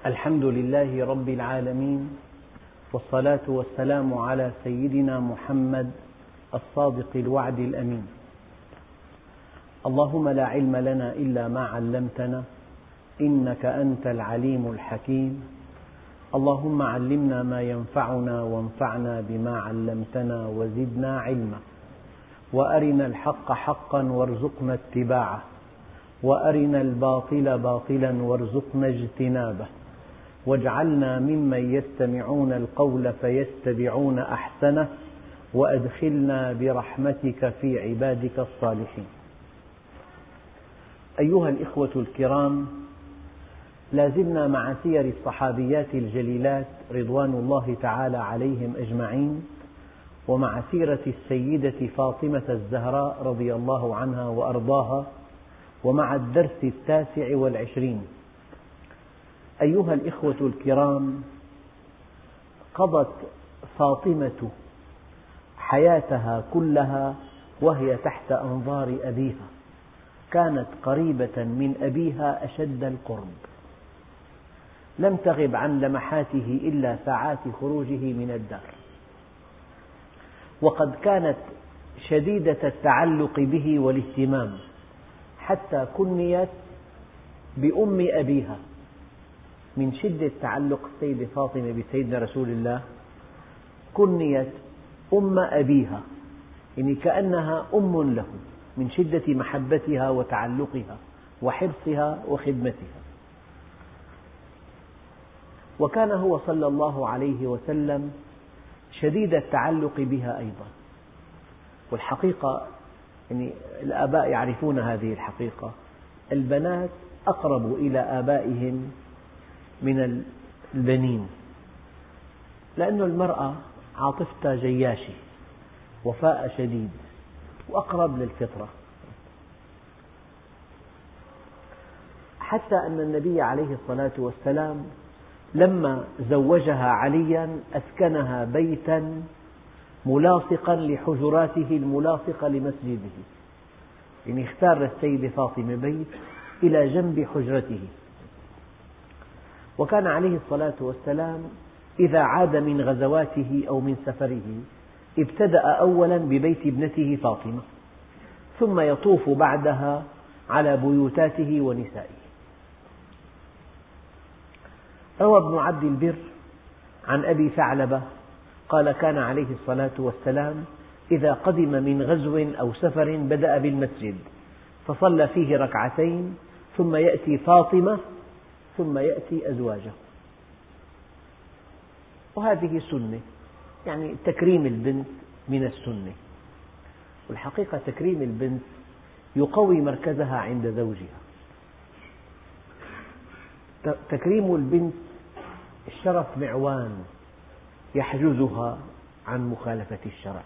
الحمد لله رب العالمين، والصلاة والسلام على سيدنا محمد الصادق الوعد الأمين. اللهم لا علم لنا إلا ما علمتنا إنك أنت العليم الحكيم. اللهم علمنا ما ينفعنا وانفعنا بما علمتنا وزدنا علما، وأرنا الحق حقا وارزقنا اتباعه، وأرنا الباطل باطلا وارزقنا اجتنابه، واجعلنا ممن يستمعون القول فيتبعون أحسنه، وأدخلنا برحمتك في عبادك الصالحين. أيها الإخوة الكرام، لا زلنا مع سير الصحابيات الجليلات رضوان الله تعالى عليهم أجمعين، ومع سيرة السيدة فاطمة الزهراء رضي الله عنها وأرضاها، ومع الدرس 29. أيها الإخوة الكرام، قضت فاطمة حياتها كلها وهي تحت أنظار أبيها، كانت قريبة من أبيها أشد القرب، لم تغب عن لمحاته إلا ساعات خروجه من الدار، وقد كانت شديدة التعلق به والاهتمام، حتى كنيت بأم أبيها من شدة تعلق السيدة فاطمة بسيدنا رسول الله، كنيت أم أبيها، يعني كأنها أم له من شدة محبتها وتعلقها وحرصها وخدمتها. وكان هو صلى الله عليه وسلم شديد التعلق بها أيضا. والحقيقة يعني الآباء يعرفون هذه الحقيقة، البنات أقرب إلى آبائهم من البنين، لأن المرأة عاطفتها جياشة، وفاء شديد، وأقرب للفطرة، حتى أن النبي عليه الصلاة والسلام لما زوجها عليا أسكنها بيتا ملاصقا لحجراته الملاصقة لمسجده، يعني اختار للسيدة فاطمة بيت إلى جنب حجرته. وكان عليه الصلاة والسلام إذا عاد من غزواته أو من سفره ابتدأ أولا ببيت ابنته فاطمة، ثم يطوف بعدها على بيوتاته ونسائه. روى ابن عبد البر عن أبي ثعلبة قال: كان عليه الصلاة والسلام إذا قدم من غزو أو سفر بدأ بالمسجد فصلى فيه ركعتين، ثم يأتي فاطمة، ثم يأتي أزواجه. وهذه سنة، يعني تكريم البنت من السنة. والحقيقة تكريم البنت يقوي مركزها عند زوجها. تكريم البنت الشرف معوان يحجزها عن مخالفة الشرع.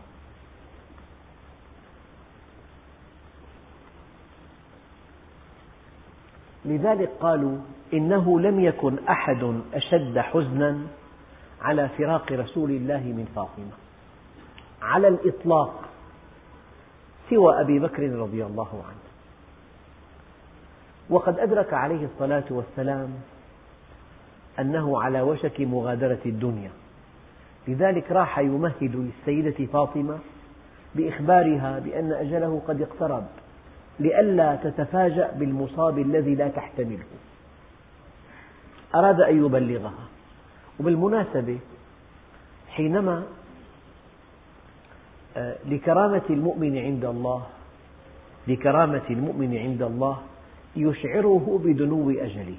لذلك قالوا: إنه لم يكن أحد أشد حزنا على فراق رسول الله من فاطمة على الإطلاق سوى أبي بكر رضي الله عنه. وقد أدرك عليه الصلاة والسلام أنه على وشك مغادرة الدنيا، لذلك راح يمهد للسيدة فاطمة بإخبارها بأن أجله قد اقترب، لئلا تتفاجأ بالمصاب الذي لا تحتمله. أراد أن يبلغها. وبالمناسبة حينما لكرامة المؤمن عند الله يشعره بدنو أجله.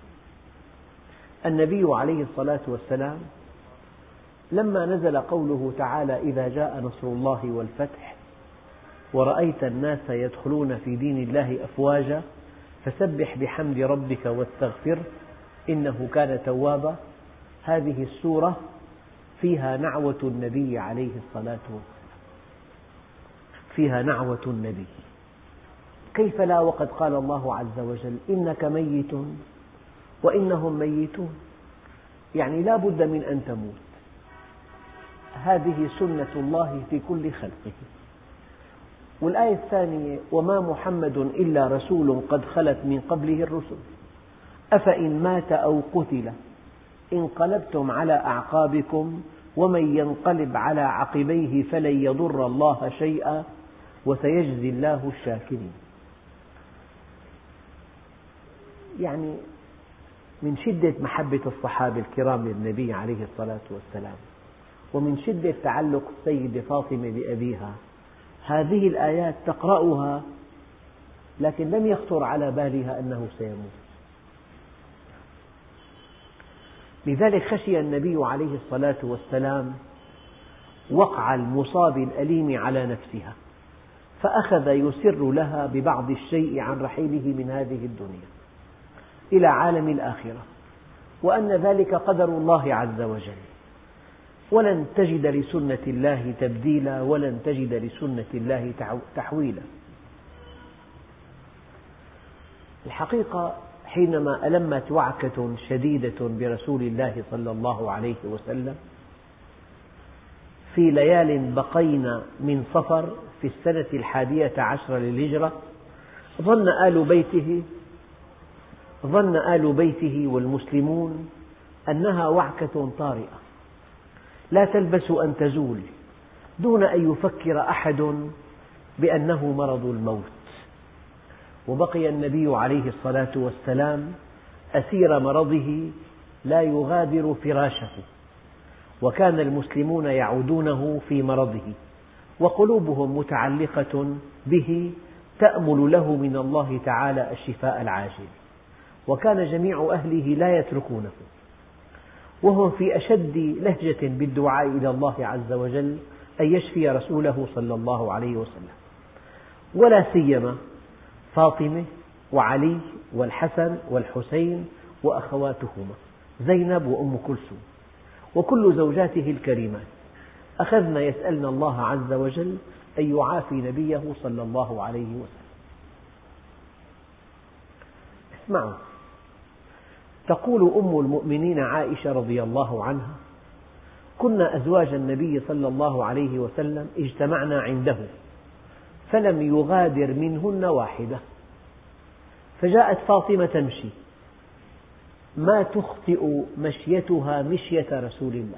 النبي عليه الصلاة والسلام لما نزل قوله تعالى: إذا جاء نصر الله والفتح ورأيت الناس يدخلون في دين الله أفواجا فسبح بحمد ربك واستغفره إنه كان توابا، هذه السورة فيها نعوة النبي عليه الصلاة والسلام، فيها نعوة النبي. كيف لا، وقد قال الله عز وجل: إنك ميت وإنهم ميتون، يعني لا بد من أن تموت. هذه سنة الله في كل خلقه. والآية الثانية: وما محمد إلا رسول قد خلت من قبله الرسل أفإن مات أو قتل انقلبتم على أعقابكم ومن ينقلب على عقبيه فلن يضر الله شيئا وسيجزي الله الشاكرين. يعني من شدة محبة الصحابة الكرام للنبي عليه الصلاة والسلام ومن شدة تعلق السيدة فاطمة بأبيها هذه الآيات تقرأها لكن لم يخطر على بالها أنه سيموت. لذلك خشي النبي عليه الصلاة والسلام وقع المصاب الأليم على نفسها فأخذ يسر لها ببعض الشيء عن رحيله من هذه الدنيا إلى عالم الآخرة، وأن ذلك قدر الله عز وجل، ولن تجد لسنة الله تبديلا ولن تجد لسنة الله تحويلا. الحقيقة حينما ألمت وعكة شديدة برسول الله صلى الله عليه وسلم في ليال بقين من صفر في السنة 11 للهجرة، ظن آل بيته والمسلمون أنها وعكة طارئة لا تلبث أن تزول، دون أن يفكر أحد بأنه مرض الموت. وبقي النبي عليه الصلاة والسلام أسير مرضه لا يغادر فراشه، وكان المسلمون يعودونه في مرضه وقلوبهم متعلقة به تأمل له من الله تعالى الشفاء العاجل، وكان جميع أهله لا يتركونه، وهم في أشد لهجة بالدعاء إلى الله عز وجل أن يشفي رسوله صلى الله عليه وسلم، ولا سيما فاطمة وعلي والحسن والحسين وأخواتهما زينب وأم كلثوم وكل زوجاته الكريمات، أخذن يسألن الله عز وجل أن يعافي نبيه صلى الله عليه وسلم. اسمعوا، تقول أم المؤمنين عائشة رضي الله عنها: كنا أزواج النبي صلى الله عليه وسلم اجتمعنا عنده فلم يغادر منهن واحدة، فجاءت فاطمة تمشي ما تخطئ مشيتها مشية رسول الله،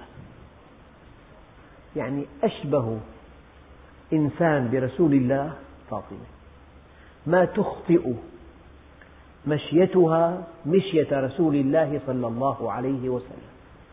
يعني أشبه إنسان برسول الله فاطمة، ما تخطئ مشيتها مشية رسول الله صلى الله عليه وسلم.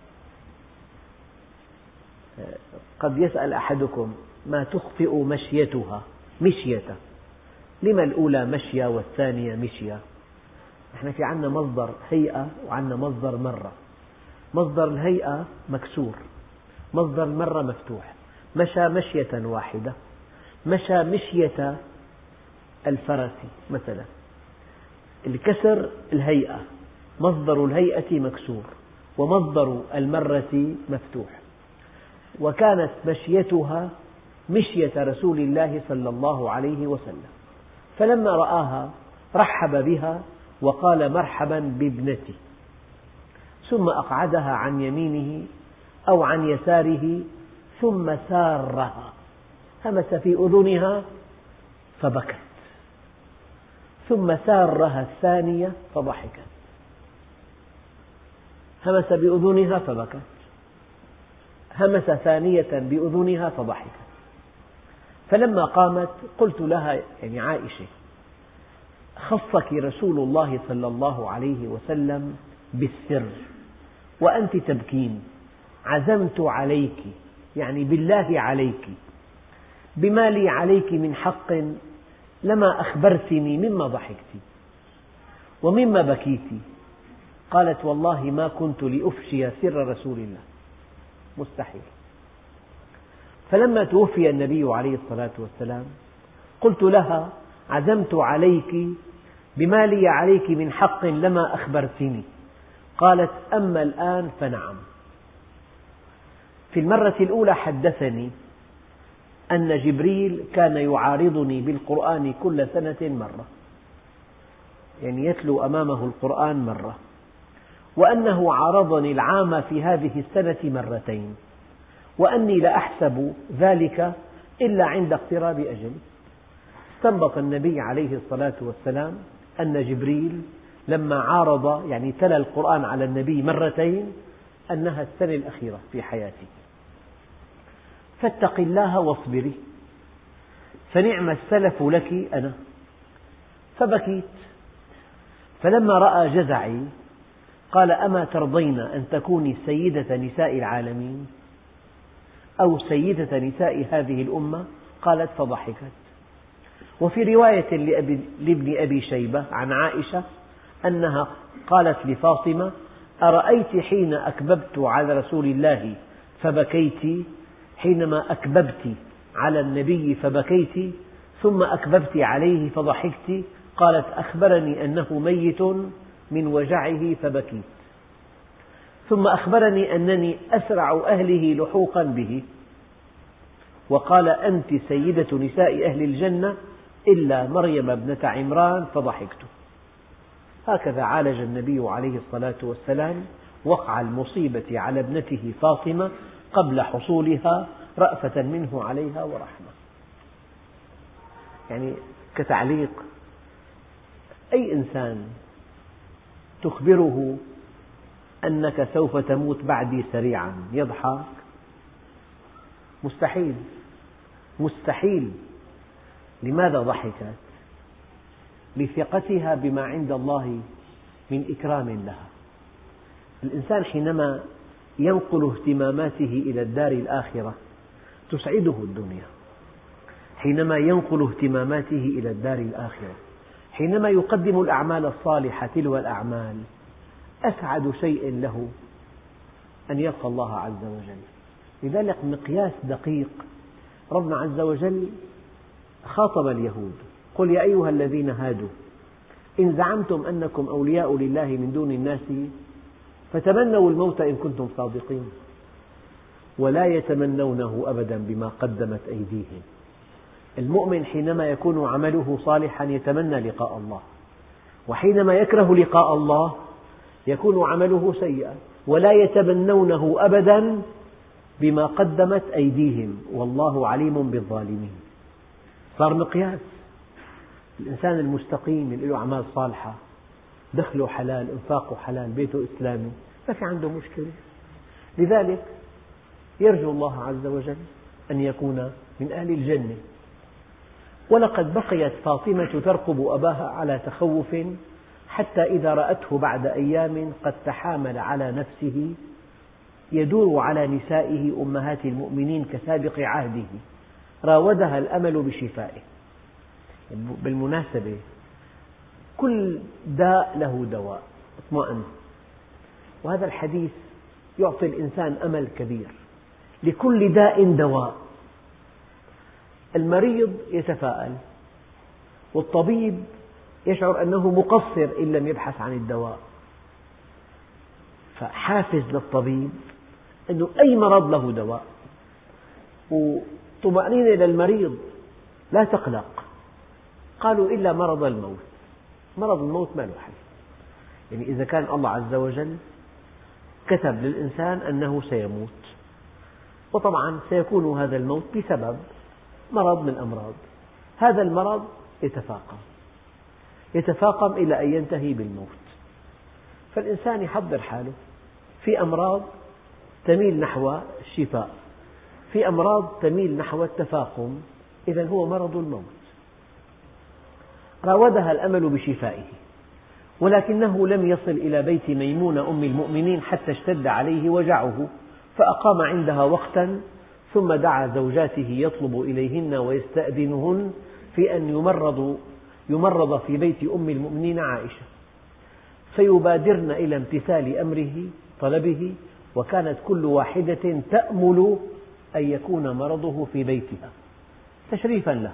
قد يسأل أحدكم: ما تخطئ مشيتها مشيته، لما الأولى مشية والثانية مشية؟ نحن في عندنا مصدر هيئة وعندنا مصدر مرة. مصدر الهيئة مكسور، مصدر المرة مفتوح. مشى مشية واحدة، مشى مشية الفرس مثلا، الكسر الهيئة، مصدر الهيئة مكسور ومصدر المرة مفتوح، وكانت مشيتها مشية رسول الله صلى الله عليه وسلم، فلما رآها رحب بها وقال: مرحبا بابنتي، ثم أقعدها عن يمينه أو عن يساره ثم سارها، همس في أذنها فبكت، ثم سارها الثانية فضحكت، همس بأذنها فبكت، همس ثانية بأذنها فضحكت. فلما قامت قلت لها: يعني عائشة، خصك رسول الله صلى الله عليه وسلم بالسر وأنت تبكين، عزمت عليك، يعني بالله عليك، بما لي عليك من حق لما أخبرتني مما ضحكت ومما بكيت. قالت: والله ما كنت لأفشي سر رسول الله، مستحيل. فلما توفي النبي عليه الصلاة والسلام قلت لها: عزمت عليك بما لي عليك من حق لما أخبرتني. قالت: أما الآن فنعم. في المرة الأولى حدثني أن جبريل كان يعارضني بالقرآن كل سنة مرة، يعني يتلو أمامه القرآن مرة، وأنه عارضني العام في هذه السنة مرتين، وأني لا أحسب ذلك إلا عند اقتراب أجلي. استنبط النبي عليه الصلاة والسلام أن جبريل لما عارض، يعني تلا القرآن على النبي مرتين، أنها السنة الأخيرة في حياتي، فاتق الله واصبري، فنعم السلف لك أنا. فبكيت، فلما رأى جزعي قال: أما ترضين أن تكوني سيدة نساء العالمين أو سيدة نساء هذه الأمة؟ قالت فضحكت. وفي رواية لابن أبي شيبة عن عائشة أنها قالت لفاطمة: أرأيت حين أكببت على رسول الله فبكيت، حينما أكببت على النبي فبكيت، ثم أكببت عليه فضحكت. قالت: أخبرني أنه ميت من وجعه فبكيت، ثم أخبرني أنني أسرع أهله لحوقا به، وقال: أنت سيدة نساء أهل الجنة إلا مريم ابنة عمران فضحكت. هكذا عالج النبي عليه الصلاة والسلام وقع المصيبة على ابنته فاطمة قبل حصولها، رأفة منه عليها ورحمة. يعني كتعليق، أي إنسان تخبره أنك سوف تموت بعدي سريعا يضحك؟ مستحيل، مستحيل. لماذا ضحكت؟ لثقتها بما عند الله من إكرام لها. الإنسان حينما ينقل اهتماماته إلى الدار الآخرة تسعده الدنيا، حينما ينقل اهتماماته إلى الدار الآخرة، حينما يقدم الأعمال الصالحة تلو الأعمال، أسعد شيء له أن يلقى الله عز وجل. لذلك مقياس دقيق. ربنا عز وجل خاطب اليهود: قل يا أيها الذين هادوا إن زعمتم أنكم أولياء لله من دون الناس فتمنوا الموت إن كنتم صادقين ولا يتمنونه أبدا بما قدمت أيديهم. المؤمن حينما يكون عمله صالحا يتمنى لقاء الله، وحينما يكره لقاء الله يكون عمله سيئا ولا يتمنونه أبدا بما قدمت أيديهم والله عليم بالظالمين. صار مقياس. الإنسان المستقيم اللي له أعمال صالحة، دخله حلال، إنفاقه حلال، بيته إسلامي، ما في عنده مشكلة. لذلك يرجو الله عز وجل أن يكون من أهل الجنة. ولقد بقيت فاطمة ترقب أباها على تخوف حتى إذا رأته بعد أيام قد تحامل على نفسه يدور على نسائه أمهات المؤمنين كسابق عهده راودها الأمل بشفائه. بالمناسبة كل داء له دواء، اطمئن. وهذا الحديث يعطي الإنسان أمل كبير. لكل داء دواء. المريض يتفاءل، والطبيب يشعر أنه مقصر إن لم يبحث عن الدواء. فحافز للطبيب أنه أي مرض له دواء، وطمأنينة للمريض: لا تقلق. قالوا: إلا مرض الموت. مرض الموت ما له حل. يعني إذا كان الله عز وجل كتب للإنسان أنه سيموت، وطبعا سيكون هذا الموت بسبب مرض من الأمراض، هذا المرض يتفاقم إلى أن ينتهي بالموت. فالإنسان يحضر حاله. في أمراض تميل نحو الشفاء، في أمراض تميل نحو التفاقم، إذن هو مرض الموت. راودها الأمل بشفائه، ولكنه لم يصل إلى بيت ميمونة أم المؤمنين حتى اشتد عليه وجعه، فأقام عندها وقتا ثم دعا زوجاته يطلب إليهن ويستأذنهن في أن يمرض في بيت أم المؤمنين عائشة، فيبادرن إلى امتثال أمره طلبه، وكانت كل واحدة تأمل أن يكون مرضه في بيتها تشريفا لها.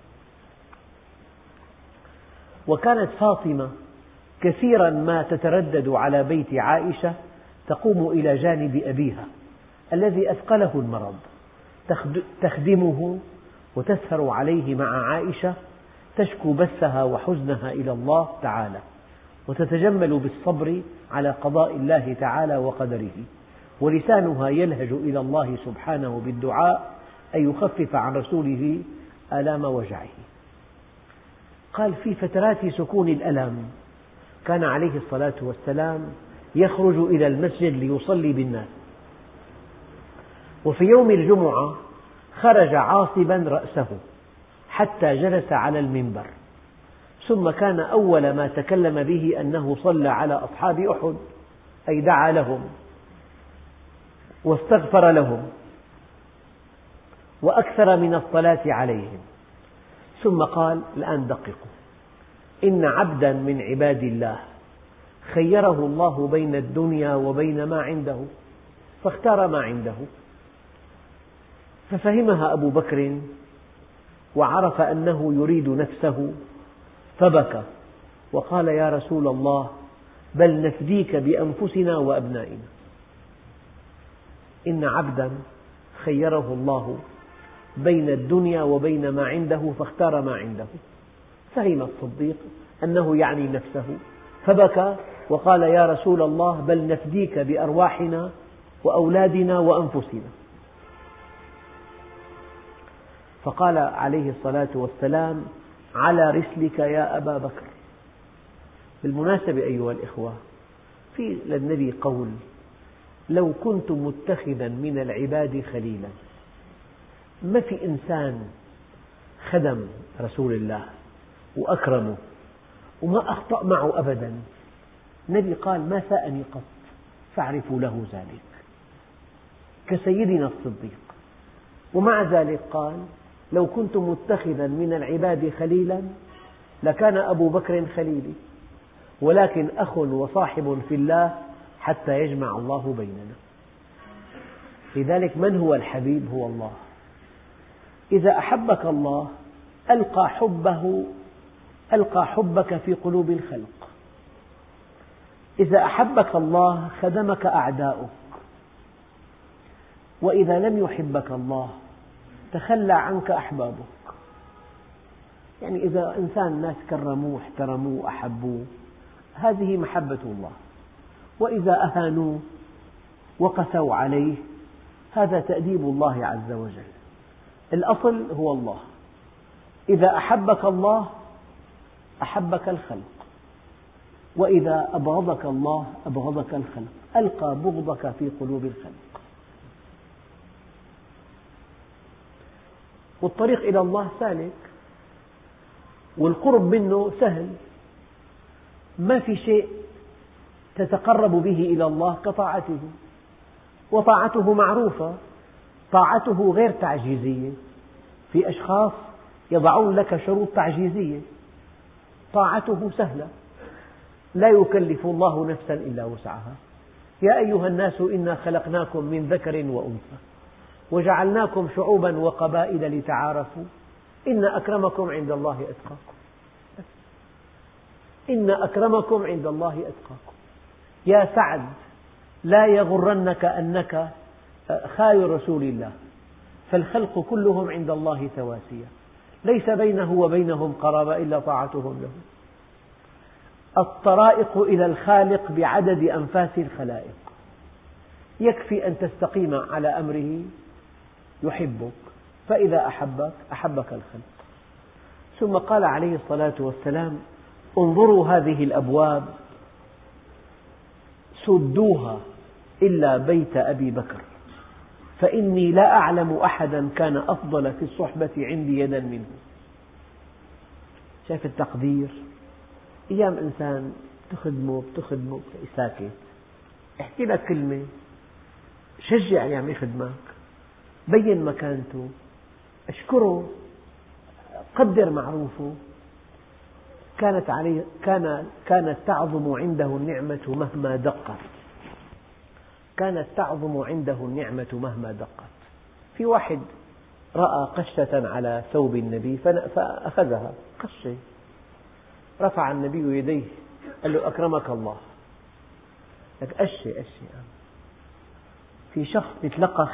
وكانت فاطمة كثيرا ما تتردد على بيت عائشة، تقوم إلى جانب أبيها الذي أثقله المرض، تخدمه وتسهر عليه مع عائشة، تشكو بثها وحزنها إلى الله تعالى، وتتجمل بالصبر على قضاء الله تعالى وقدره، ولسانها يلهج إلى الله سبحانه بالدعاء أن يخفف عن رسوله آلام وجعه. قال: في فترات سكون الألم كان عليه الصلاة والسلام يخرج إلى المسجد ليصلي بالناس. وفي يوم الجمعة خرج عاصبا رأسه حتى جلس على المنبر، ثم كان أول ما تكلم به أنه صلى على أصحاب أحد، أي دعا لهم واستغفر لهم وأكثر من الصلاة عليهم، ثم قال: الآن دققوا، إن عبدا من عباد الله خيره الله بين الدنيا وبين ما عنده فاختار ما عنده. ففهمها أبو بكر وعرف أنه يريد نفسه فبكى وقال: يا رسول الله، بل نفديك بأنفسنا وأبنائنا. إن عبدا خيره الله بين الدنيا وبين ما عنده فاختار ما عنده. فهم الصديق أنه يعني نفسه فبكى وقال: يا رسول الله، بل نفديك بأرواحنا وأولادنا وأنفسنا. فقال عليه الصلاة والسلام: على رسلك يا أبا بكر. بالمناسبة أيها الإخوة، في للنبي قول: لو كنت متخذا من العباد خليلا. ما في إنسان خدم رسول الله وأكرمه وما أخطأ معه أبدا. النبي قال: ما ساءني قط فاعرفوا له ذلك، كسيدنا الصديق. ومع ذلك قال: لو كنت متخذا من العباد خليلا لكان أبو بكر خليلي، ولكن أخ وصاحب في الله حتى يجمع الله بيننا. لذلك من هو الحبيب؟ هو الله. إذا أحبك الله ألقى حبك في قلوب الخلق. إذا أحبك الله خدمك أعداؤك، وإذا لم يحبك الله تخلى عنك أحبابك. يعني إذا إنسان الناس كرموه احترموه أحبوه، هذه محبة الله. وإذا أهانوه وقسوا عليه، هذا تأديب الله عز وجل. الأصل هو الله. إذا أحبك الله أحبك الخلق، وإذا أبغضك الله أبغضك الخلق، ألقى بغضك في قلوب الخلق. والطريق إلى الله سالك، والقرب منه سهل. ما في شيء تتقرب به إلى الله كطاعته، وطاعته معروفة. طاعته غير تعجيزية. في أشخاص يضعون لك شروط تعجيزية. طاعته سهلة، لا يكلف الله نفسا إلا وسعها. يا أيها الناس إنا خلقناكم من ذكر وأنثى وجعلناكم شعوبا وقبائل لتعارفوا إن أكرمكم عند الله أتقاكم. إن أكرمكم عند الله أتقاكم. يا سعد، لا يغرنك أنك خال رسول الله، فالخلق كلهم عند الله سواسية، ليس بينه وبينهم قرابة إلا طاعتهم له. الطرائق إلى الخالق بعدد أنفاس الخلائق. يكفي أن تستقيم على أمره يحبك، فإذا أحبك أحبك الخلق. ثم قال عليه الصلاة والسلام: انظروا هذه الأبواب سدوها إلا بيت أبي بكر، فإني لا أعلم أحدا كان أفضل في الصحبة عندي يدا منه. شايف التقدير؟ أيام إنسان تخدمه ساكت، احكي لك كلمة، شجع يعمل يخدمك، بين مكانته، اشكره، قدر معروفه. كانت تعظم عنده النعمة مهما دقت. كانت تعظم عنده النعمة مهما دقت. في واحد رأى قشة على ثوب النبي فأخذها قشة، رفع النبي يديه قال له: أكرمك الله. لك قشة. في شخص يتلقى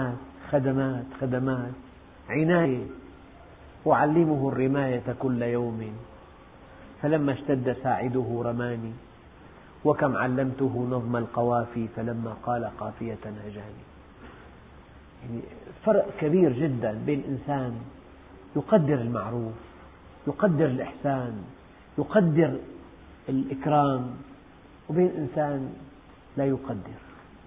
خدمات عناية، أعلمه الرماية كل يوم، فلما اشتد ساعده رماني، وكم علمته نظم القوافي فلما قال قافية هجاني. يعني فرق كبير جدا بين إنسان يقدر المعروف، يقدر الإحسان، يقدر الإكرام، وبين إنسان لا يقدر.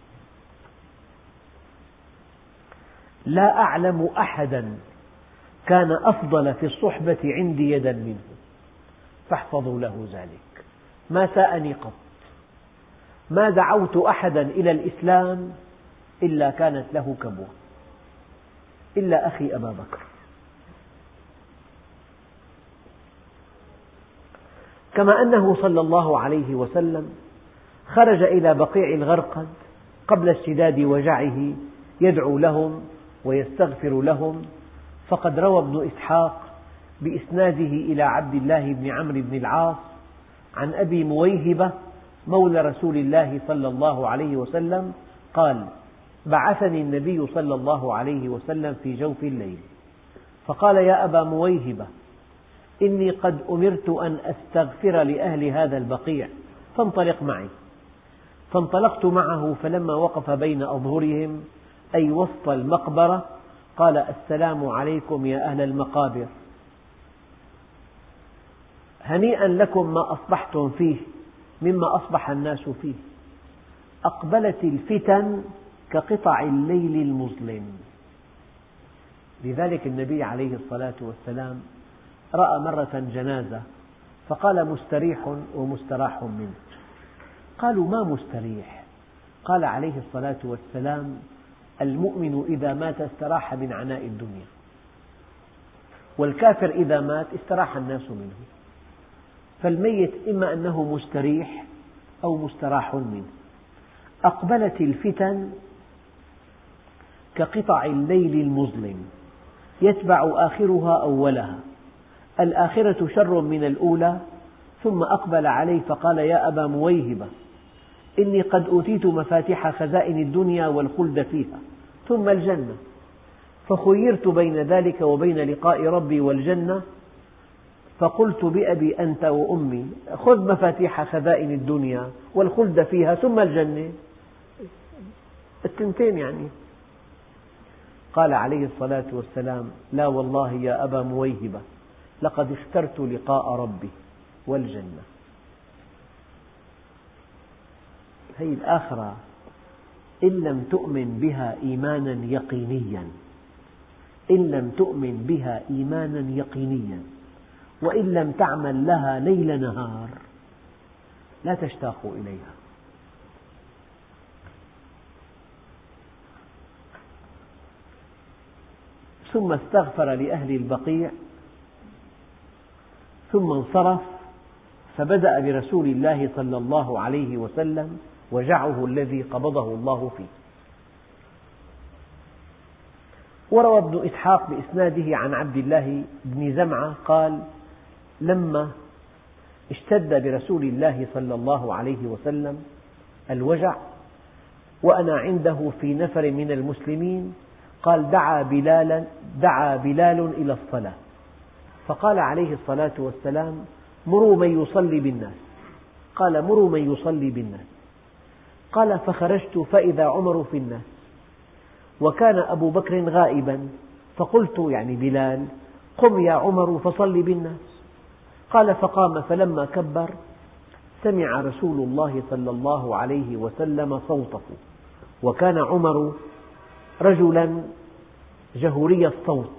لا أعلم أحدا كان أفضل في الصحبة عندي يدا منه، فاحفظوا له ذلك. ما ساءني قط، ما دعوت أحدا إلى الإسلام إلا كانت له كبوة، إلا أخي أبا بكر. كما أنه صلى الله عليه وسلم خرج إلى بقيع الغرقد قبل اشتداد وجعه يدعو لهم ويستغفر لهم، فقد روى ابن إسحاق بإسناده إلى عبد الله بن عمرو بن العاص عن أبي مويهبة مولى رسول الله صلى الله عليه وسلم قال: بعثني النبي صلى الله عليه وسلم في جوف الليل فقال: يا أبا مويهبة، إني قد أمرت أن أستغفر لأهل هذا البقيع فانطلق معي. فانطلقت معه، فلما وقف بين أظهرهم أي وسط المقبرة قال: السلام عليكم يا أهل المقابر، هنيئا لكم ما أصبحتم فيه مما أصبح الناس فيه. أقبلت الفتن كقطع الليل المظلم. لذلك النبي عليه الصلاة والسلام رأى مرة جنازة فقال: مستريح ومستراح منه. قالوا: ما مستريح؟ قال عليه الصلاة والسلام: المؤمن إذا مات استراح من عناء الدنيا، والكافر إذا مات استراح الناس منه. فالميت إما أنه مستريح أو مستراح منه. أقبلت الفتن كقطع الليل المظلم يتبع آخرها أولها، الآخرة شر من الأولى. ثم أقبل عليه فقال: يا أبا مويهبة، إني قد أوتيت مفاتيح خزائن الدنيا والخلد فيها ثم الجنة، فخيرت بين ذلك وبين لقاء ربي والجنة، فقلت بأبي أنت وأمي خذ مفاتيح خزائن الدنيا والخلد فيها ثم الجنة، الثنتين يعني. قال عليه الصلاة والسلام: لا والله يا أبا مويهبة، لقد اخترت لقاء ربي والجنة. هذه الآخرة إن لم تؤمن بها إيمانا يقينيا، إن لم تؤمن بها إيمانا يقينيا وإن لم تعمل لها ليل نهار لا تشتاق إليها. ثم استغفر لأهل البقيع ثم انصرف، فبدأ برسول الله صلى الله عليه وسلم وجعه الذي قبضه الله فيه. وروى ابن إسحاق بإسناده عن عبد الله بن زمعة قال: لما اشتد برسول الله صلى الله عليه وسلم الوجع وأنا عنده في نفر من المسلمين، قال: دعا بلال إلى الصلاة، فقال عليه الصلاة والسلام: مروا من يصلي بالناس. قال: مروا من يصلي بالناس. قال: فخرجت فإذا عمر في الناس وكان أبو بكر غائبا، فقلت يعني بلال: قم يا عمر فصل بالناس. قال: فقام، فلما كبر سمع رسول الله صلى الله عليه وسلم صوته، وكان عمر رجلا جهوري الصوت.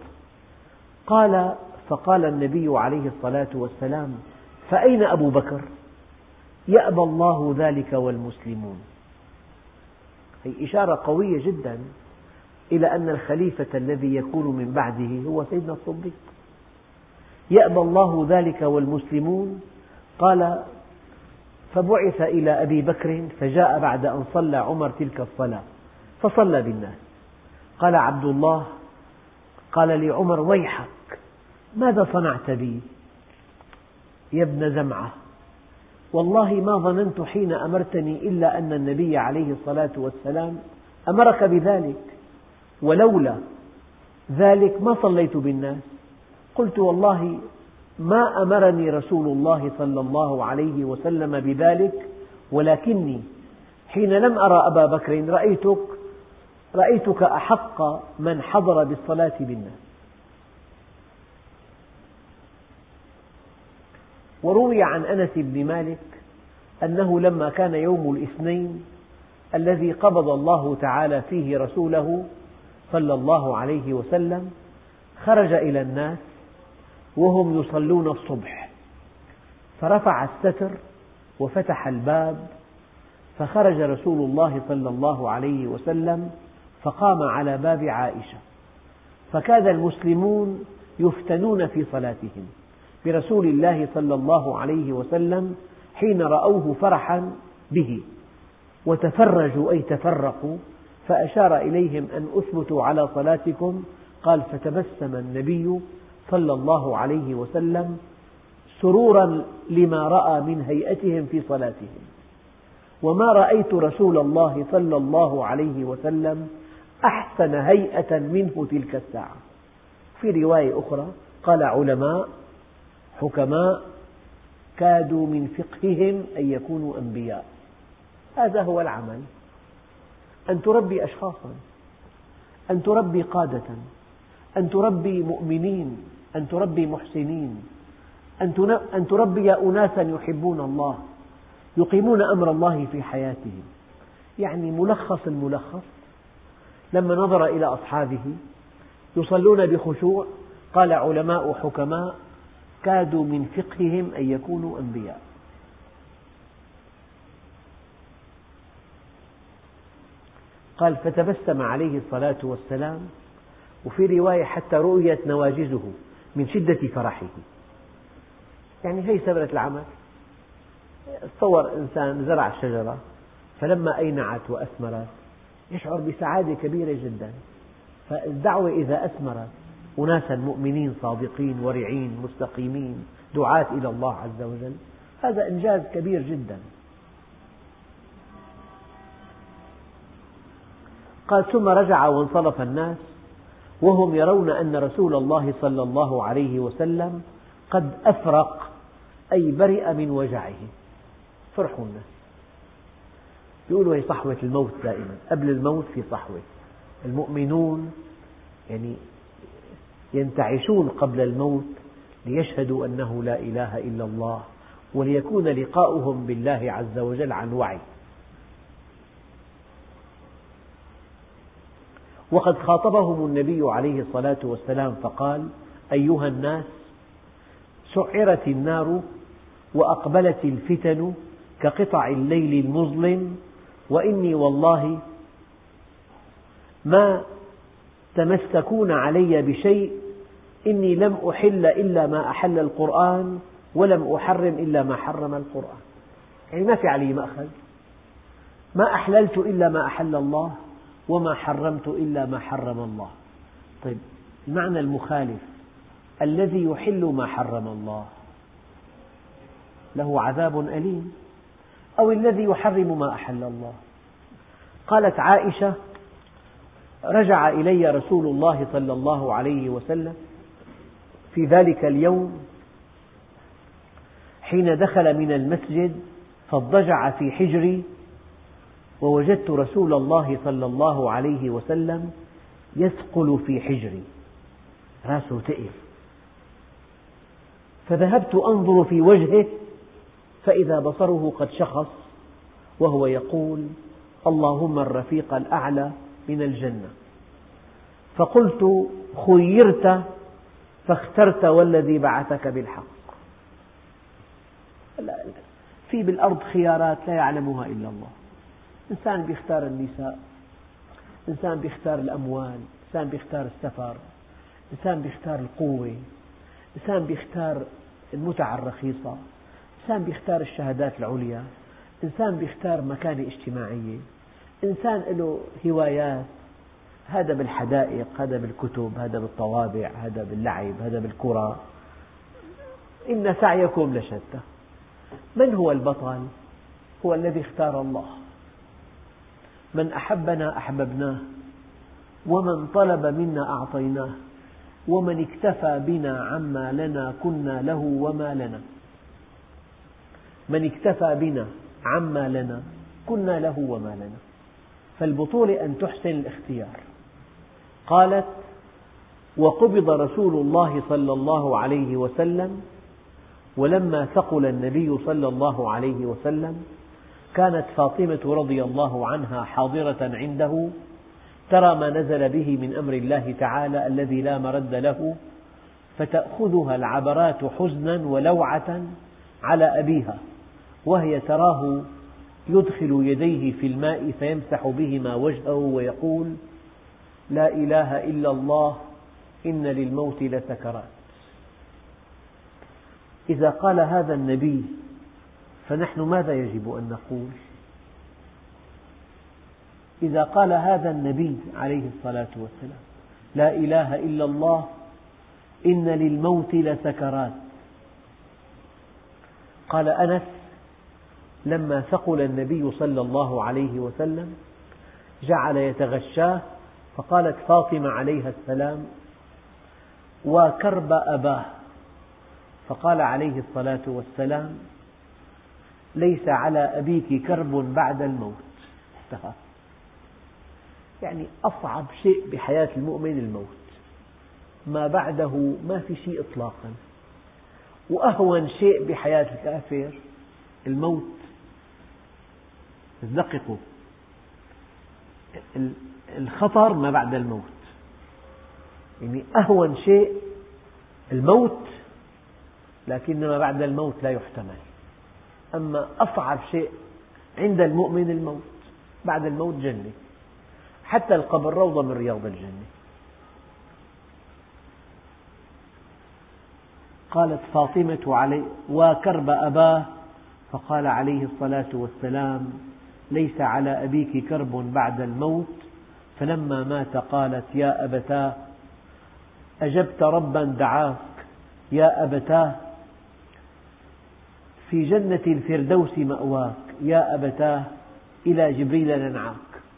فقال النبي عليه الصلاة والسلام: فأين أبو بكر؟ يأبى الله ذلك والمسلمون. هي إشارة قوية جدا إلى أن الخليفة الذي يكون من بعده هو سيدنا الصديق. يأبى الله ذلك والمسلمون. قال: فبعث إلى أبي بكر فجاء بعد أن صلى عمر تلك الصلاة فصلى بالناس. قال عبد الله: قال لي عمر: ويحك، ماذا صنعت بي يا ابن زمعة؟ والله ما ظننت حين أمرتني إلا أن النبي عليه الصلاة والسلام أمرك بذلك، ولولا ذلك ما صليت بالناس. قلت: والله ما أمرني رسول الله صلى الله عليه وسلم بذلك، ولكني حين لم أرى أبا بكر رأيتك أحق من حضر بالصلاة بالناس. وروي عن أنس بن مالك أنه لما كان يوم الاثنين الذي قبض الله تعالى فيه رسوله صلى الله عليه وسلم خرج إلى الناس وهم يصلون الصبح، فرفع الستر وفتح الباب، فخرج رسول الله صلى الله عليه وسلم فقام على باب عائشة، فكاد المسلمون يفتنون في صلاتهم برسول الله صلى الله عليه وسلم حين رأوه فرحا به، وتفرجوا أي تفرقوا، فأشار إليهم أن أثبتوا على صلاتكم. قال: فتبسم النبي صلى الله عليه وسلم سرورا لما رأى من هيئتهم في صلاتهم، وما رأيت رسول الله صلى الله عليه وسلم أحسن هيئة منه تلك الساعة. في رواية أخرى قال: علماء حكماء كادوا من فقههم أن يكونوا أنبياء. هذا هو العمل، أن تربي أشخاصا، أن تربي قادة، أن تربي مؤمنين، أن تربي محسنين، أن تربي أناسا يحبون الله، يقيمون أمر الله في حياتهم. يعني ملخص الملخص، لما نظر إلى أصحابه يصلون بخشوع قال: علماء حكماء كادوا من فقههم أن يكونوا أنبياء. قال: فتبسم عليه الصلاة والسلام، وفي رواية حتى رؤيت نواجذه من شدة فرحه. يعني هي ثمرة العمل. تصور إنسان زرع شجرة فلما أينعت وأثمرت يشعر بسعادة كبيرة جدا. فالدعوة إذا أثمرت أناسا مؤمنين صادقين ورعين مستقيمين دعاة إلى الله عز وجل، هذا إنجاز كبير جدا. قال: ثم رجع وانصرف الناس وهم يرون أن رسول الله صلى الله عليه وسلم قد أفرق، أي برئ من وجعه. فرحوا الناس، يقولوا هي صحوة الموت دائما، قبل الموت في صحوة. المؤمنون يعني ينتعشون قبل الموت ليشهدوا أنه لا إله إلا الله، وليكون لقاؤهم بالله عز وجل عن وعي. وقد خاطبهم النبي عليه الصلاة والسلام فقال: أيها الناس، سعرت النار وأقبلت الفتن كقطع الليل المظلم، وإني والله ما تمسكون علي بشيء، إني لم أحل إلا ما أحل القرآن، ولم أحرم إلا ما حرم القرآن. يعني ما في علي مأخذ، ما أحللت إلا ما أحل الله، وما حرمت إلا ما حرم الله. طيب، المعنى المخالف: الذي يحل ما حرم الله له عذاب أليم، أو الذي يحرم ما أحل الله. قالت عائشة: رجع إلي رسول الله صلى الله عليه وسلم في ذلك اليوم حين دخل من المسجد فاضطجع في حجري، ووجدت رسول الله صلى الله عليه وسلم يثقل في حجري، رأسه تقل، فذهبت أنظر في وجهه فإذا بصره قد شخص وهو يقول: اللهم الرفيق الأعلى من الجنة. فقلت: خيرت فاخترت والذي بعثك بالحق. في بالأرض خيارات لا يعلمها إلا الله. إنسان بيختار النساء، إنسان بيختار الأموال، إنسان بيختار السفر، إنسان بيختار القوة، إنسان بيختار المتعة الرخيصة، إنسان بيختار الشهادات العليا، إنسان بيختار مكانة اجتماعية، إنسان له هوايات، هذا بالحدائق، هذا بالكتب، هذا بالطوابع، هذا باللعب، هذا بالكرة. إن سعيكم لشتى. من هو البطل؟ هو الذي اختار الله. من أحبنا أحببناه، ومن طلب منا أعطيناه، ومن اكتفى بنا عما لنا كنا له وما لنا. من اكتفى بنا عما لنا كنا له وما لنا. فالبطولة أن تحسن الاختيار. قالت: وقبض رسول الله صلى الله عليه وسلم، ولما ثقل النبي صلى الله عليه وسلم كانت فاطمة رضي الله عنها حاضرة عنده ترى ما نزل به من أمر الله تعالى الذي لا مرد له، فتأخذها العبرات حزنا ولوعة على أبيها، وهي تراه يدخل يديه في الماء فيمسح بهما وجهه ويقول: لا إله إلا الله إن للموت لسكرات. إذا قال هذا النبي فنحن ماذا يجب أن نقول؟ إذا قال هذا النبي عليه الصلاة والسلام: لا إله إلا الله إن للموت لسكرات. قال أنس: لما ثقل النبي صلى الله عليه وسلم جعل يتغشاه، فقالت فاطمة عليها السلام: وكرب أباه. فقال عليه الصلاة والسلام: ليس على أبيك كرب بعد الموت. انتهى. يعني أصعب شيء بحياة المؤمن الموت، ما بعده ما في شيء إطلاقا. وأهون شيء بحياة الكافر الموت. دققوا، الخطر ما بعد الموت، يعني أهون شيء الموت، لكن ما بعد الموت لا يحتمل. أما أصعب شيء عند المؤمن الموت، بعد الموت جنة، حتى القبر روضة من رياض الجنة. قالت فاطمة: وكرب أباه. فقال عليه الصلاة والسلام: ليس على أبيك كرب بعد الموت. فلما مات قالت: يا أبتاه، أجبت ربا دعاك، يا أبتاه، في جنة الفردوس مأواك، يا أبتاه، إلى جبريل ننعاك.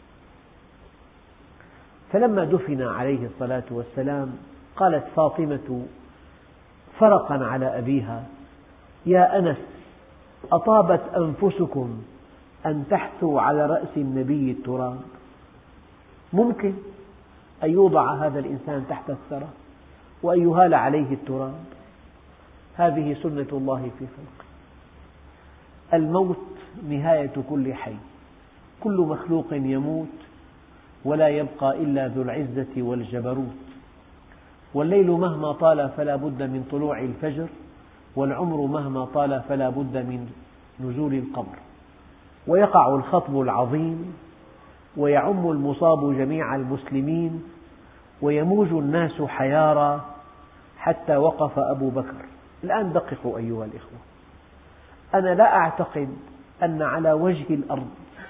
فلما دفن عليه الصلاة والسلام قالت فاطمة فرقا على أبيها: يا أنس، أطابت أنفسكم أن تحثوا على رأس النبي التراب؟ ممكن أن يوضع هذا الإنسان تحت الثرى وأن يهال عليه التراب. هذه سنة الله في خلقه. الموت نهاية كل حي، كل مخلوق يموت ولا يبقى إلا ذو العزة والجبروت. والليل مهما طال فلا بد من طلوع الفجر، والعمر مهما طال فلا بد من نزول القبر. ويقع الخطب العظيم ويعم المصاب جميع المسلمين، ويموج الناس حيارى حتى وقف أبو بكر. الآن دققوا أيها الإخوة، أنا لا أعتقد أن على وجه الأرض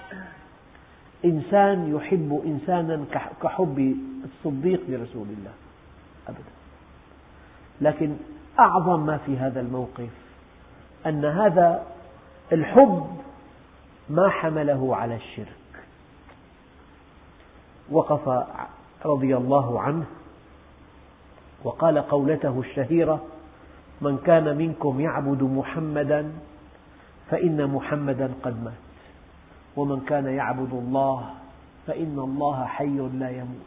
إنسان يحب إنسانا كحب الصديق لرسول الله أبدا. لكن أعظم ما في هذا الموقف أن هذا الحب ما حمله على الشرك. وقف رضي الله عنه وقال قولته الشهيرة: من كان منكم يعبد محمدا فإن محمدا قد مات، ومن كان يعبد الله فإن الله حي لا يموت.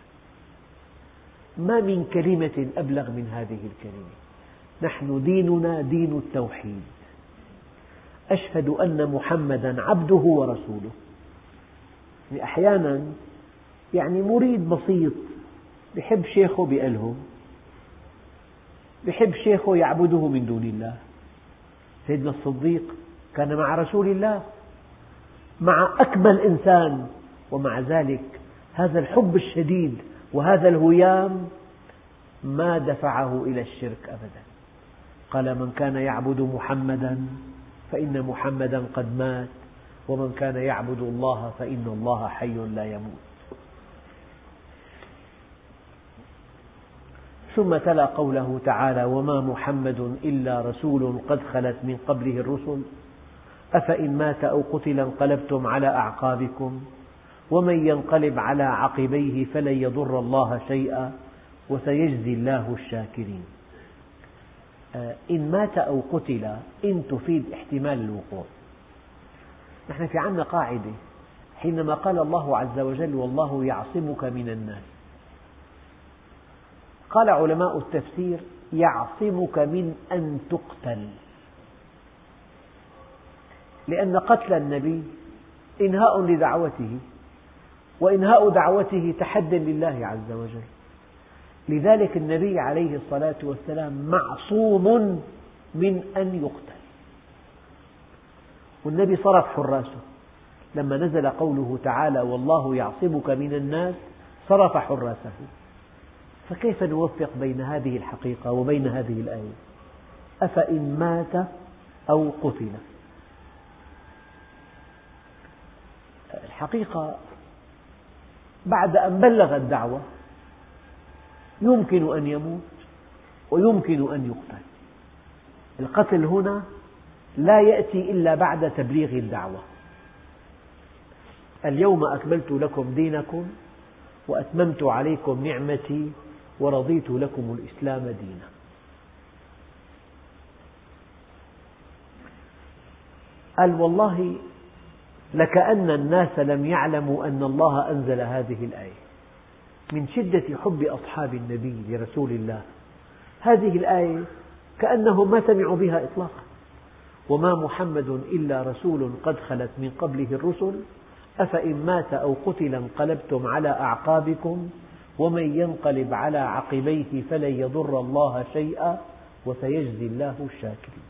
ما من كلمة أبلغ من هذه الكلمة. نحن ديننا دين التوحيد. أشهد أن محمدا عبده ورسوله. يعني أحيانا مريد بسيط يحب شيخه بقلبه، يحب شيخه يعبده من دون الله. سيدنا الصديق كان مع رسول الله، مع أكمل إنسان، ومع ذلك هذا الحب الشديد وهذا الهيام ما دفعه إلى الشرك أبدا. قال: من كان يعبد محمدا فإن محمدا قد مات، ومن كان يعبد الله فإن الله حي لا يموت. ثم تلا قوله تعالى: وما محمد إلا رسول قد خلت من قبله الرسل أفإن مات أو قتل انقلبتم على أعقابكم ومن ينقلب على عقبيه فلن يضر الله شيئا وسيجزي الله الشاكرين. إن مات أو قتل إن تفيد احتمال الوقوع. نحن في عندنا قاعدة، حينما قال الله عز وجل: والله يعصمك من الناس، قال علماء التفسير: يعصمك من أن تقتل. لأن قتل النبي إنهاء لدعوته، وإنهاء دعوته تحد لله عز وجل. لذلك النبي عليه الصلاة والسلام معصوم من أن يقتل، والنبي صرف حراسه لما نزل قوله تعالى والله يعصمك من الناس صرف حراسه. فكيف نوفق بين هذه الحقيقة وبين هذه الآية؟ أفإن مات أو قتل. الحقيقة بعد أن بلغ الدعوة يمكن أن يموت ويمكن أن يقتل. القتل هنا لا يأتي إلا بعد تبليغ الدعوة. اليوم أكملت لكم دينكم وأتممت عليكم نعمتي ورضيت لكم الإسلام دينا. قال والله لكأن الناس لم يعلموا أن الله أنزل هذه الآية من شدة حب أصحاب النبي لرسول الله. هذه الآية كأنهم ما سمعوا بها إطلاقا. وما محمد إلا رسول قد خلت من قبله الرسل أفإن مات أو قتل انقلبتم على أعقابكم ومن ينقلب على عقبيه فلن يضر الله شيئا وسيجزي الله الشاكرين.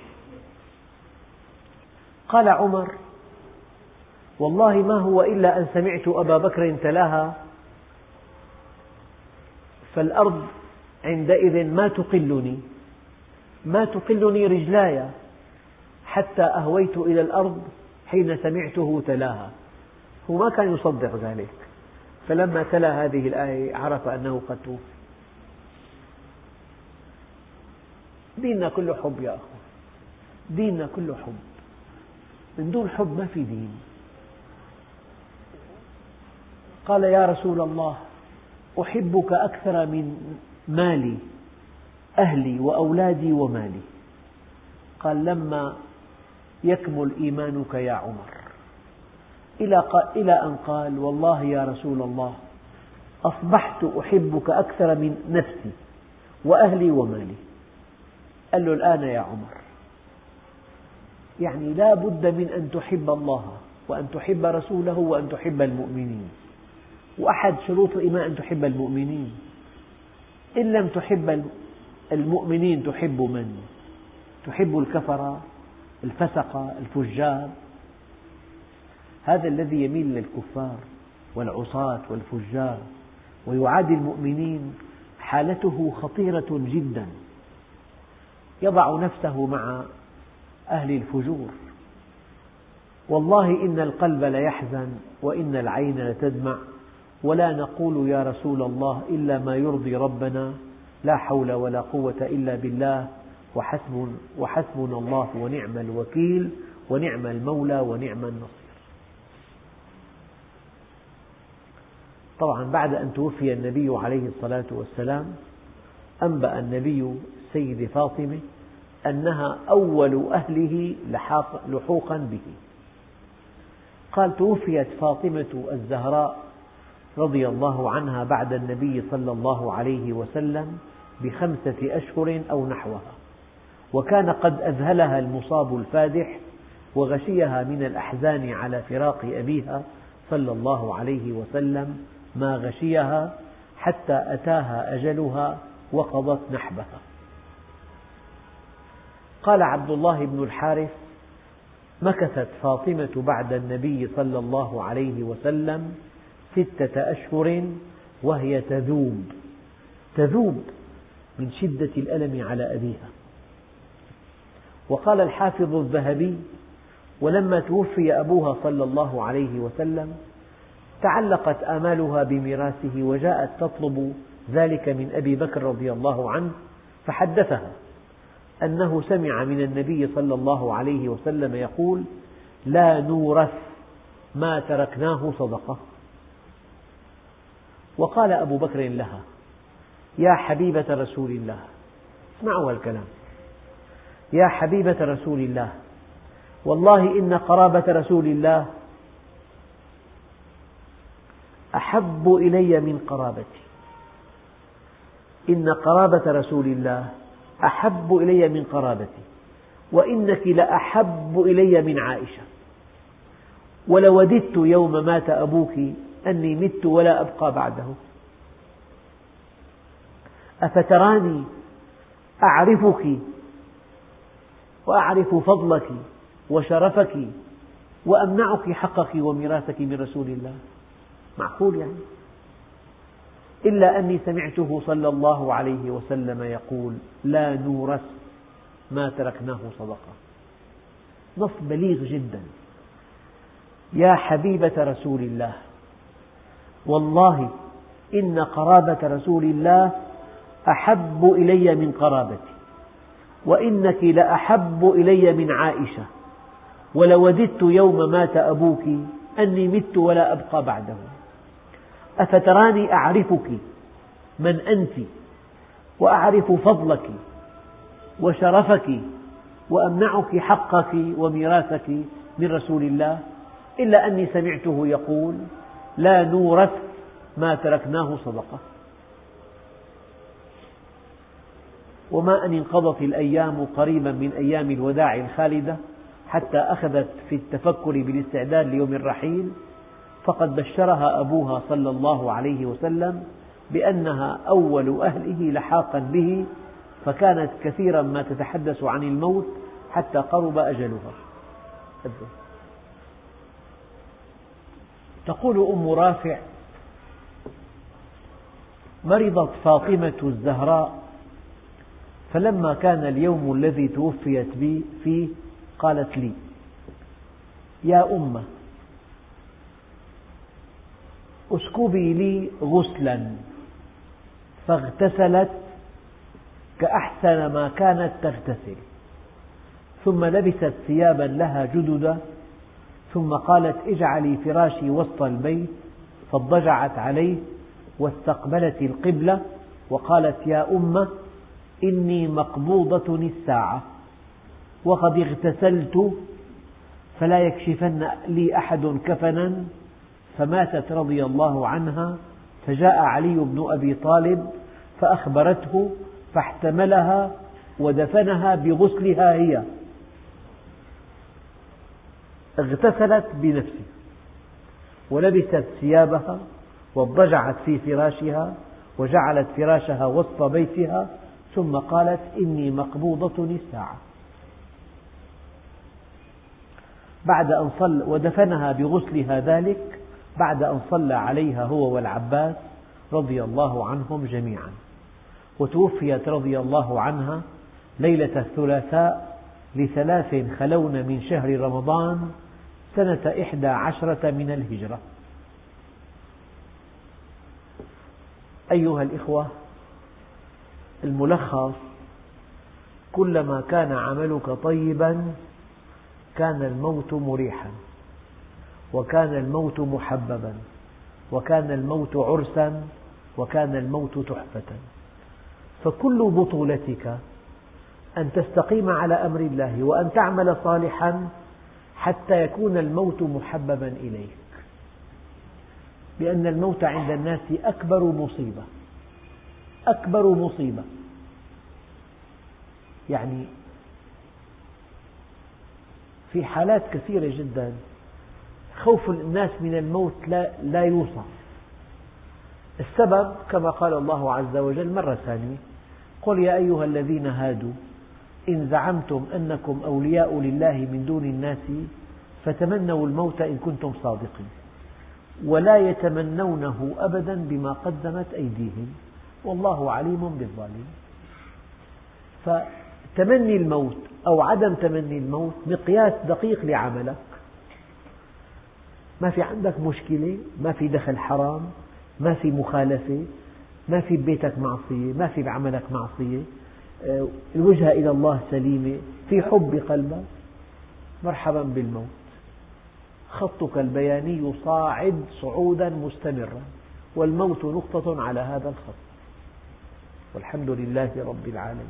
قال عمر والله ما هو إلا أن سمعت أبا بكر تلاها فالأرض عندئذ ما تقلني رجلاي حتى أهويت إلى الأرض حين سمعته تلاها. هو ما كان يصدق ذلك، فلما تلا هذه الآية عرف أنه قد توفي. ديننا كله حب يا أخوان، ديننا كله حب، من دون حب ما في دين. قال يا رسول الله أحبك أكثر من مالي، أهلي وأولادي ومالي. قال لما يكمل إيمانك يا عمر، إلى أن قال والله يا رسول الله أصبحت أحبك أكثر من نفسي وأهلي ومالي. قال له الآن يا عمر، يعني لا بد من أن تحب الله وأن تحب رسوله وأن تحب المؤمنين، وأحد شروط الإيمان أن تحب المؤمنين. إن لم تحب المؤمنين تحب من؟ تحب الكفرة الفسقة الفجار. هذا الذي يميل للكفار والعصاة والفجار ويعادي المؤمنين حالته خطيرة جدا، يضع نفسه مع أهل الفجور. والله إن القلب ليحزن وإن العين لتدمع ولا نقول يا رسول الله إلا ما يرضي ربنا لا حول ولا قوة إلا بالله وحسبنا الله ونعم الوكيل ونعم المولى ونعم النصير. طبعا بعد أن توفي النبي عليه الصلاة والسلام أنبأ النبي السيدة فاطمة أنها أول أهله لحوقا به. قال توفيت فاطمة الزهراء رضي الله عنها بعد النبي صلى الله عليه وسلم ب5 أشهر أو نحوها، وكان قد أذهلها المصاب الفادح وغشيها من الأحزان على فراق أبيها صلى الله عليه وسلم ما غشيها حتى أتاها أجلها وقضت نحبها. قال عبد الله بن الحارث مكثت فاطمة بعد النبي صلى الله عليه وسلم 6 أشهر وهي تذوب من شدة الألم على أبيها. وقال الحافظ الذهبي ولما توفي أبوها صلى الله عليه وسلم تعلقت آمالها بميراثه وجاءت تطلب ذلك من أبي بكر رضي الله عنه، فحدثها أنه سمع من النبي صلى الله عليه وسلم يقول لا نورث ما تركناه صدقة. وقال أبو بكر لها يا حبيبة رسول الله، اسمعوا الكلام، يا حبيبة رسول الله والله إن قرابة رسول الله أحب إلي من قرابتي، إن قرابة رسول الله أحب إلي من قرابتي، وإنك لأحب إلي من عائشة، ولوددت يوم مات أبوك أني مت ولا أبقى بعده. أفتراني أعرفك وأعرف فضلك وشرفك وأمنعك حقك وميراثك من رسول الله؟ معقول يعني؟ إلا أني سمعته صلى الله عليه وسلم يقول: لا نورث ما تركناه صدقة. نص بليغ جدا. يا حبيبة رسول الله، والله إن قرابة رسول الله أحب إلي من قرابتي، وإنك لأحب إلي من عائشة، ولوددت يوم مات أبوك أني مت ولا أبقى بعده. أفتراني أعرفك من أنت وأعرف فضلك وشرفك وأمنعك حقك وميراثك من رسول الله؟ إلا أني سمعته يقول: لا نورث ما تركناه صدقة. وما أن انقضت الأيام قريبا من أيام الوداع الخالدة حتى أخذت في التفكر بالاستعداد ليوم الرحيل، فقد بشرها أبوها صلى الله عليه وسلم بأنها أول أهله لحاقا به، فكانت كثيرا ما تتحدث عن الموت حتى قرب أجلها. تقول أم رافع: مرضت فاطمة الزهراء، فلما كان اليوم الذي توفيت فيه قالت لي: يا أمة، اسكبي لي غسلا، فاغتسلت كأحسن ما كانت تغتسل، ثم لبست ثيابا لها جدد، ثم قالت: اجعلي فراشي وسط البيت، فاضطجعت عليه واستقبلت القبلة وقالت: يا أمة، إني مقبوضة الساعة، وقد اغتسلت، فلا يكشفن لي أحد كفنا. فماتت رضي الله عنها، فجاء علي بن أبي طالب فأخبرته، فاحتملها ودفنها بغسلها هي. اغتسلت بنفسها ولبست ثيابها واضطجعت في فراشها وجعلت فراشها وسط بيتها، ثم قالت: إني مقبوضة الساعة. ودفنها بغسلها ذلك بعد أن صلى عليها هو والعباس رضي الله عنهم جميعا. وتوفيت رضي الله عنها ليلة الثلاثاء ل3 خلون من شهر رمضان سنة 11 من الهجرة. أيها الإخوة، الملخص: كلما كان عملك طيبا كان الموت مريحا، وكان الموت محببا، وكان الموت عرسا، وكان الموت تحفة. فكل بطولتك أن تستقيم على أمر الله وأن تعمل صالحا حتى يكون الموت محببا إليك، لأن الموت عند الناس أكبر مصيبة، أكبر مصيبة. يعني في حالات كثيرة جدا خوف الناس من الموت لا يوصف. السبب كما قال الله عز وجل مرة ثانية: قل يا أيها الذين هادوا إن زعمتم أنكم أولياء لله من دون الناس فتمنوا الموت إن كنتم صادقين، ولا يتمنونه أبدا بما قدمت أيديهم والله عليم بالظالمين. فتمني الموت أو عدم تمني الموت مقياس دقيق لعملك. ما في عندك مشكلة، ما في دخل حرام، ما في مخالفة، ما في ببيتك معصية، ما في بعملك معصية، الوجهة إلى الله سليمة، في حب بقلبك، مرحبا بالموت. خطك البياني صاعد صعودا مستمرا، والموت نقطة على هذا الخط. والحمد لله رب العالمين.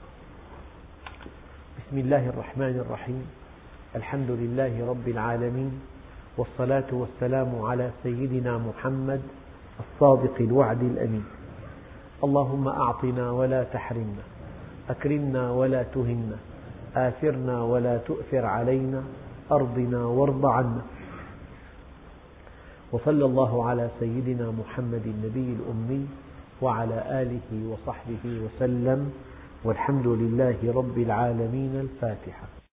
بسم الله الرحمن الرحيم. الحمد لله رب العالمين، والصلاة والسلام على سيدنا محمد الصادق الوعد الأمين. اللهم أعطنا ولا تحرمنا، أكرمنا ولا تهنا، آثرنا ولا تؤثر علينا، أرضنا وارض عنا. وصلى الله على سيدنا محمد النبي الأمي وعلى آله وصحبه وسلم، والحمد لله رب العالمين. الفاتحة.